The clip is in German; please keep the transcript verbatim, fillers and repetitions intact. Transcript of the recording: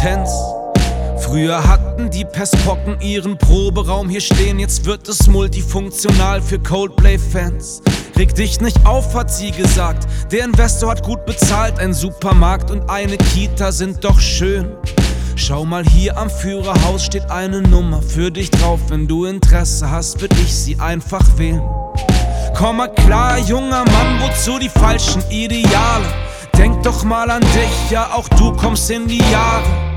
Potenz. Früher hatten die Pestpocken ihren Proberaum hier stehen, jetzt wird es multifunktional für Coldplay-Fans. Reg dich nicht auf, hat sie gesagt, der Investor hat gut bezahlt, ein Supermarkt und eine Kita sind doch schön. Schau mal, hier am Führerhaus steht eine Nummer für dich drauf, wenn du Interesse hast, würd ich sie einfach wählen. Komm mal klar, junger Mann, wozu die falschen Ideale? Denk doch mal an dich, ja auch du kommst in die Jahre.